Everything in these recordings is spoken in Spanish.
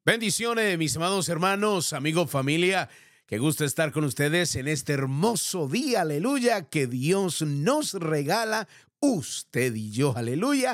Bendiciones, mis amados hermanos, amigos, familia. Qué gusto estar con ustedes en este hermoso día, aleluya, que Dios nos regala, usted y yo, aleluya.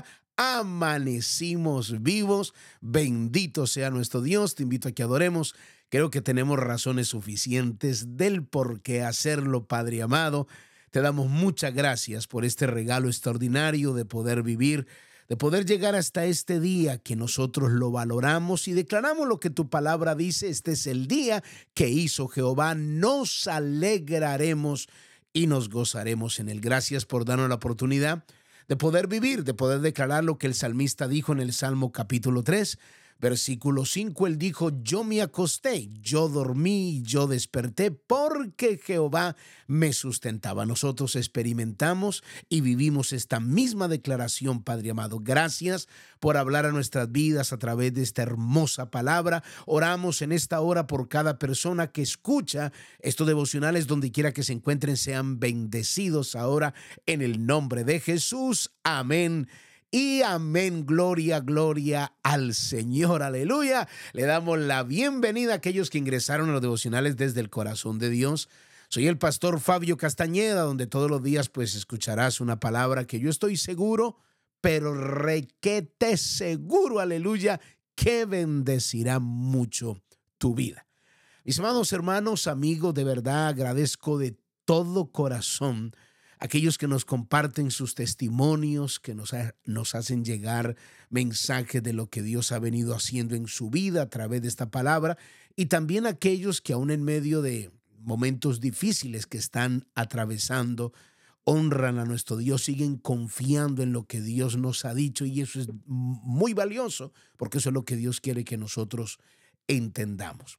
Amanecimos vivos, bendito sea nuestro Dios. Te invito a que adoremos. Creo que tenemos razones suficientes del por qué hacerlo, Padre amado. Te damos muchas gracias por este regalo extraordinario de poder vivir, de poder llegar hasta este día que nosotros lo valoramos y declaramos lo que tu palabra dice. Este es el día que hizo Jehová, nos alegraremos y nos gozaremos en él. Gracias por darnos la oportunidad de poder vivir, de poder declarar lo que el salmista dijo en el Salmo capítulo 3, versículo 5. Él dijo: yo me acosté, yo dormí, yo desperté porque Jehová me sustentaba. Nosotros experimentamos y vivimos esta misma declaración, Padre amado. Gracias por hablar a nuestras vidas a través de esta hermosa palabra. Oramos en esta hora por cada persona que escucha estos devocionales, donde quiera que se encuentren, sean bendecidos ahora en el nombre de Jesús. Amén. Y amén, gloria, gloria al Señor, aleluya. Le damos la bienvenida a aquellos que ingresaron a los devocionales desde el corazón de Dios. Soy el pastor Fabio Castañeda, donde todos los días pues escucharás una palabra que yo estoy seguro, pero requete seguro, aleluya, que bendecirá mucho tu vida. Mis amados hermanos, amigos, de verdad agradezco de todo corazón aquellos que nos comparten sus testimonios, que nos hacen llegar mensajes de lo que Dios ha venido haciendo en su vida a través de esta palabra, y también aquellos que aún en medio de momentos difíciles que están atravesando, honran a nuestro Dios, siguen confiando en lo que Dios nos ha dicho, y eso es muy valioso, porque eso es lo que Dios quiere que nosotros entendamos.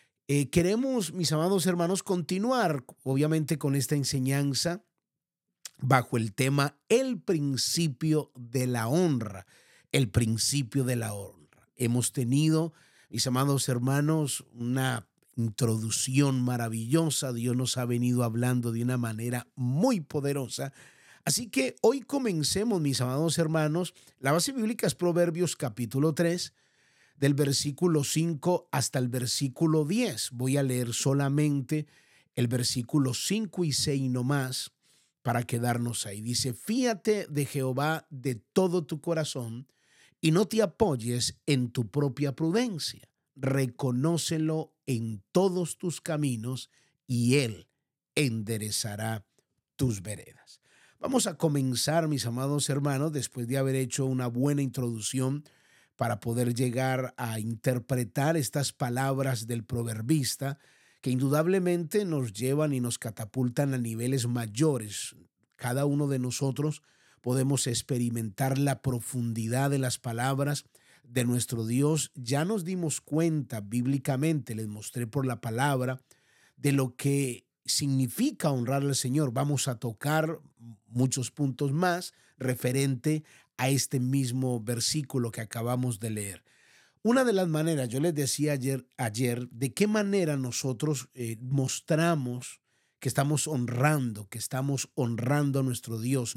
Queremos, mis amados hermanos, continuar obviamente con esta enseñanza bajo el tema el principio de la honra, el principio de la honra. Hemos tenido, mis amados hermanos, una introducción maravillosa. Dios nos ha venido hablando de una manera muy poderosa. Así que hoy comencemos, mis amados hermanos. La base bíblica es Proverbios capítulo 3, del versículo 5 hasta el versículo 10. Voy a leer solamente el versículo 5 y 6 nomás, para quedarnos ahí. Dice: fíate de Jehová de todo tu corazón y no te apoyes en tu propia prudencia. Reconócelo en todos tus caminos y él enderezará tus veredas. Vamos a comenzar, mis amados hermanos, después de haber hecho una buena introducción para poder llegar a interpretar estas palabras del proverbista, que indudablemente nos llevan y nos catapultan a niveles mayores. Cada uno de nosotros podemos experimentar la profundidad de las palabras de nuestro Dios. Ya nos dimos cuenta bíblicamente, les mostré por la palabra, de lo que significa honrar al Señor. Vamos a tocar muchos puntos más referente a este mismo versículo que acabamos de leer. Una de las maneras, yo les decía ayer, de qué manera nosotros mostramos que estamos honrando a nuestro Dios,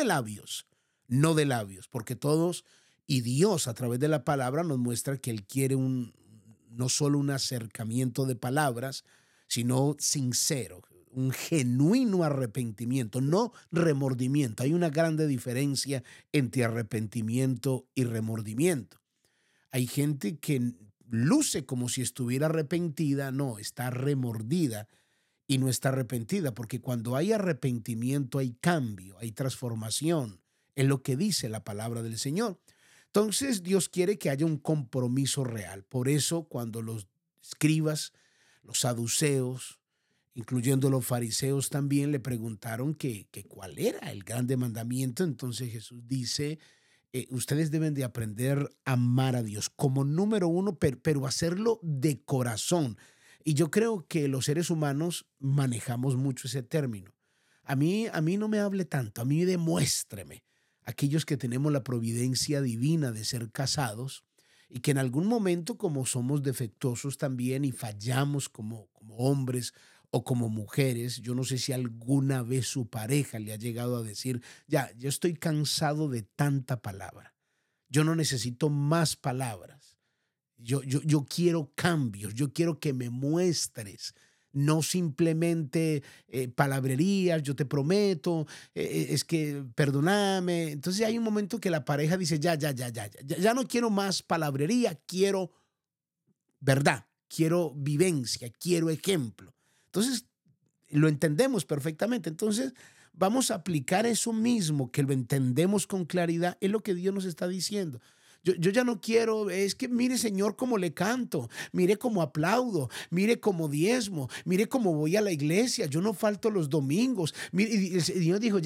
no de labios, porque todos, y Dios a través de la palabra nos muestra que Él quiere no solo un acercamiento de palabras, sino sincero, un genuino arrepentimiento, no remordimiento. Hay una grande diferencia entre arrepentimiento y remordimiento. Hay gente que luce como si estuviera arrepentida, no, está remordida y no está arrepentida, porque cuando hay arrepentimiento hay cambio, hay transformación, es lo que dice la palabra del Señor. Entonces Dios quiere que haya un compromiso real. Por eso cuando los escribas, los saduceos, incluyendo los fariseos también, le preguntaron que cuál era el grande mandamiento, entonces Jesús dice: ustedes deben de aprender a amar a Dios como número uno, pero hacerlo de corazón. Y yo creo que los seres humanos manejamos mucho ese término. A mí no me hable tanto, a mí demuéstreme. Aquellos que tenemos la providencia divina de ser casados y que en algún momento, como somos defectuosos también y fallamos como hombres o como mujeres, yo no sé si alguna vez su pareja le ha llegado a decir: ya, yo estoy cansado de tanta palabra, yo no necesito más palabras. Yo quiero cambios, yo quiero que me muestres, no simplemente palabrerías, yo te prometo, es que perdóname. Entonces hay un momento que la pareja dice, ya no quiero más palabrería, quiero verdad, quiero vivencia, quiero ejemplo. Entonces lo entendemos perfectamente. Entonces vamos a aplicar eso mismo, que lo entendemos con claridad, es lo que Dios nos está diciendo. Yo ya no quiero, es que mire Señor cómo le canto, mire cómo aplaudo, mire cómo diezmo, mire cómo voy a la iglesia, yo no falto los domingos. Mire, y el Señor dijo,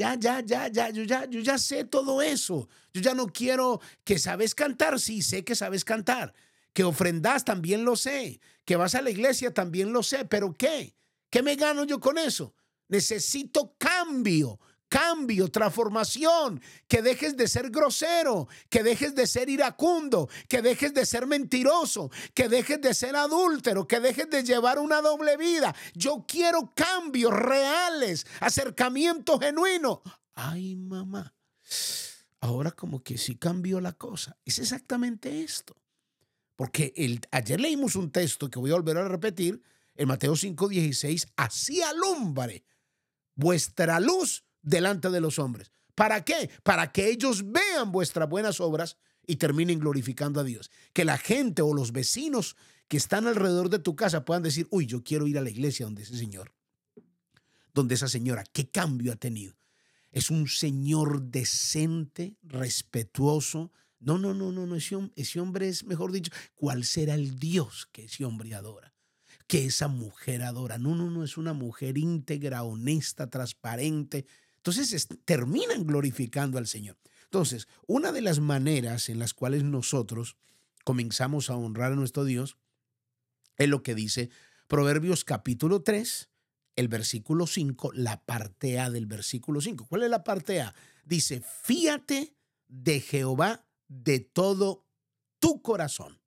yo ya sé todo eso. Yo ya no quiero que sabes cantar, sí, sé que sabes cantar, que ofrendas también lo sé, que vas a la iglesia también lo sé, pero ¿qué? ¿Qué me gano yo con eso? Necesito cambio, transformación, que dejes de ser grosero, que dejes de ser iracundo, que dejes de ser mentiroso, que dejes de ser adúltero, que dejes de llevar una doble vida. Yo quiero cambios reales, acercamiento genuino. Ay, mamá, ahora como que sí cambió la cosa. Es exactamente esto. Porque ayer leímos un texto que voy a volver a repetir, en Mateo 5:16, así alumbre vuestra luz delante de los hombres. ¿Para qué? Para que ellos vean vuestras buenas obras y terminen glorificando a Dios. Que la gente o los vecinos que están alrededor de tu casa puedan decir, uy, yo quiero ir a la iglesia donde ese señor, donde esa señora, ¿qué cambio ha tenido? Es un señor decente, respetuoso. No. Ese hombre es, mejor dicho, ¿cuál será el Dios que ese hombre adora? Que esa mujer adora. No, es una mujer íntegra, honesta, transparente. Entonces terminan glorificando al Señor. Entonces, una de las maneras en las cuales nosotros comenzamos a honrar a nuestro Dios es lo que dice Proverbios capítulo 3, el versículo 5, la parte A del versículo 5. ¿Cuál es la parte A? Dice, fíate de Jehová de todo tu corazón.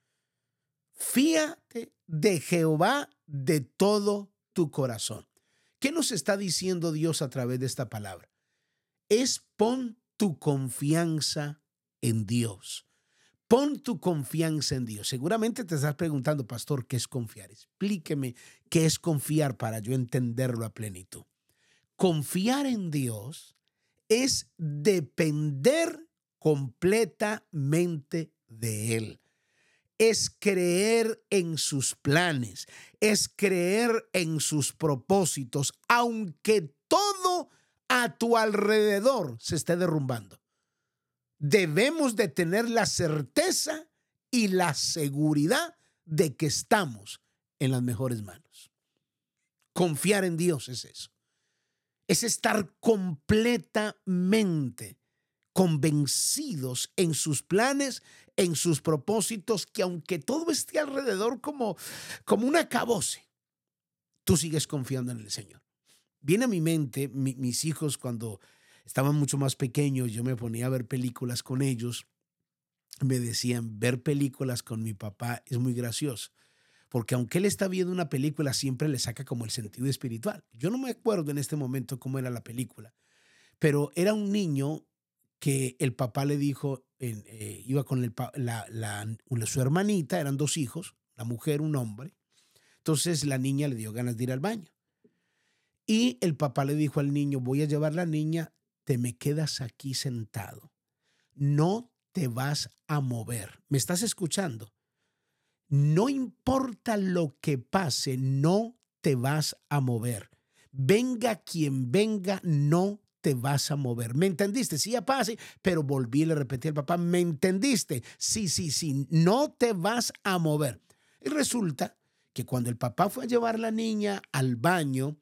Fíate de Jehová de todo tu corazón. ¿Qué nos está diciendo Dios a través de esta palabra? Es pon tu confianza en Dios. Pon tu confianza en Dios. Seguramente te estás preguntando, pastor, ¿qué es confiar? Explíqueme qué es confiar para yo entenderlo a plenitud. Confiar en Dios es depender completamente de Él. Es creer en sus planes, es creer en sus propósitos, aunque todo a tu alrededor se esté derrumbando. Debemos de tener la certeza y la seguridad de que estamos en las mejores manos. Confiar en Dios es eso. Es estar completamente convencidos en sus planes, en sus propósitos, que aunque todo esté alrededor como un acabose, tú sigues confiando en el Señor. Viene a mi mente mis hijos cuando estaban mucho más pequeños, yo me ponía a ver películas con ellos, me decían, ver películas con mi papá es muy gracioso, porque aunque él está viendo una película, siempre le saca como el sentido espiritual. Yo no me acuerdo en este momento cómo era la película, pero era un niño que el papá le dijo, iba con su hermanita, eran dos hijos, una mujer, un hombre. Entonces la niña le dio ganas de ir al baño. Y el papá le dijo al niño, voy a llevar a la niña, te me quedas aquí sentado. No te vas a mover. ¿Me estás escuchando? No importa lo que pase, no te vas a mover. Venga quien venga, no te vas a mover. ¿Me entendiste? Sí, ya pase, pero volví y le repetí al papá, ¿me entendiste? Sí, no te vas a mover. Y resulta que cuando el papá fue a llevar a la niña al baño,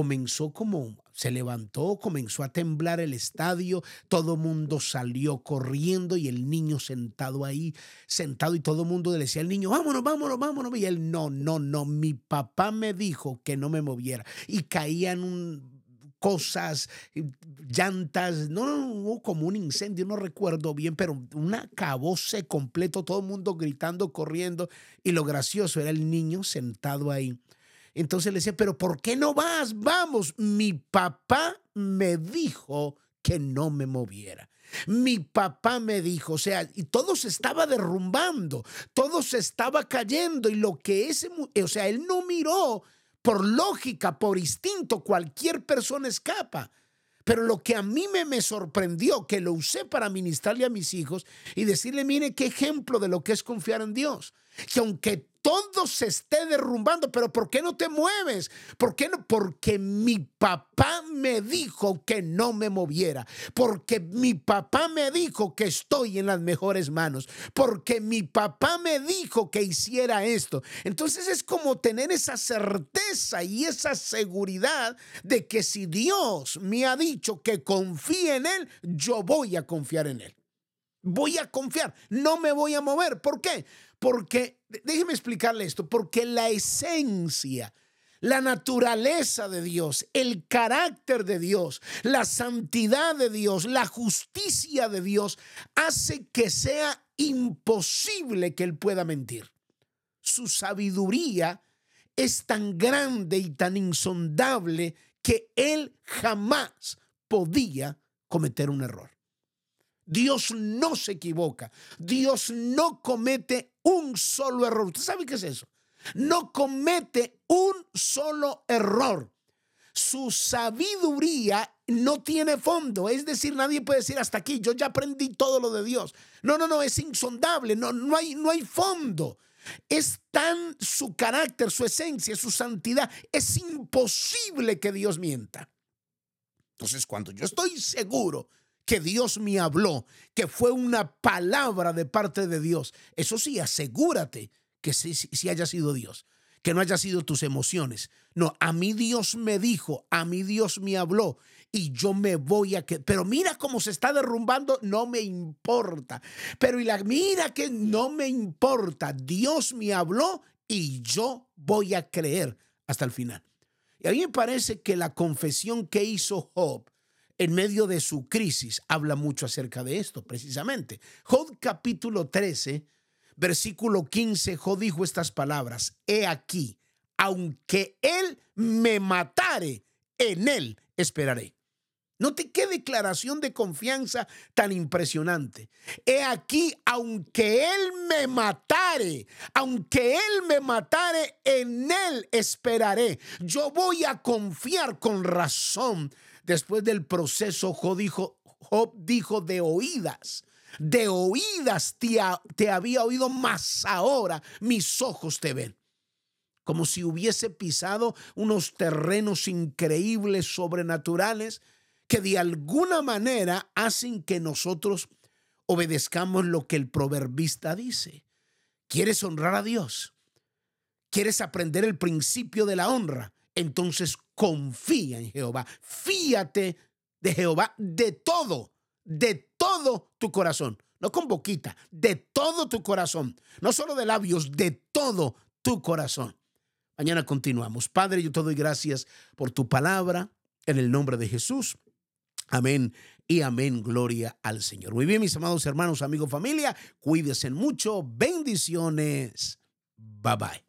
se levantó, comenzó a temblar el estadio, todo mundo salió corriendo y el niño sentado y todo el mundo le decía al niño, vámonos, y él, no, mi papá me dijo que no me moviera, y caían cosas, llantas, no, como un incendio, no recuerdo bien, pero un acabose completo, todo el mundo gritando, corriendo, y lo gracioso era el niño sentado ahí. Entonces le decía, pero ¿por qué no vas? Vamos, mi papá me dijo que no me moviera. Mi papá me dijo, o sea, y todo se estaba derrumbando, todo se estaba cayendo y lo que o sea, él no miró por lógica, por instinto, cualquier persona escapa. Pero lo que a mí me sorprendió, que lo usé para ministrarle a mis hijos y decirle, mire qué ejemplo de lo que es confiar en Dios. Que aunque todo se esté derrumbando, pero ¿por qué no te mueves? ¿Por qué no? Porque mi papá me dijo que no me moviera. Porque mi papá me dijo que estoy en las mejores manos. Porque mi papá me dijo que hiciera esto. Entonces es como tener esa certeza y esa seguridad de que si Dios me ha dicho que confíe en Él, yo voy a confiar en Él. Voy a confiar, no me voy a mover. ¿Por qué? Porque, déjeme explicarle esto, porque la esencia, la naturaleza de Dios, el carácter de Dios, la santidad de Dios, la justicia de Dios, hace que sea imposible que Él pueda mentir. Su sabiduría es tan grande y tan insondable que Él jamás podía cometer un error. Dios no se equivoca. Dios no comete un solo error. ¿Usted sabe qué es eso? No comete un solo error. Su sabiduría no tiene fondo. Es decir, nadie puede decir hasta aquí, yo ya aprendí todo lo de Dios. No, es insondable. No hay fondo. Es tan su carácter, su esencia, su santidad. Es imposible que Dios mienta. Entonces, cuando yo estoy seguro que Dios me habló, que fue una palabra de parte de Dios, eso sí, asegúrate que sí haya sido Dios, que no haya sido tus emociones. No, a mí Dios me dijo, a mí Dios me habló y yo me voy a quedar. Pero mira cómo se está derrumbando, no me importa. Pero mira que no me importa. Dios me habló y yo voy a creer hasta el final. Y a mí me parece que la confesión que hizo Job en medio de su crisis habla mucho acerca de esto, precisamente. Job capítulo 13, versículo 15, Job dijo estas palabras: he aquí, aunque él me matare, en él esperaré. Note qué declaración de confianza tan impresionante. He aquí, aunque él me matare, en él esperaré. Yo voy a confiar con razón. Después del proceso, Job dijo de oídas te había oído, mas ahora mis ojos te ven. Como si hubiese pisado unos terrenos increíbles, sobrenaturales, que de alguna manera hacen que nosotros obedezcamos lo que el proverbista dice. ¿Quieres honrar a Dios? ¿Quieres aprender el principio de la honra? Entonces confía en Jehová. Fíate de Jehová de todo tu corazón. No con boquita, de todo tu corazón. No solo de labios, de todo tu corazón. Mañana continuamos. Padre, yo te doy gracias por tu palabra en el nombre de Jesús. Amén y amén. Gloria al Señor. Muy bien, mis amados hermanos, amigos, familia. Cuídense mucho. Bendiciones. Bye bye.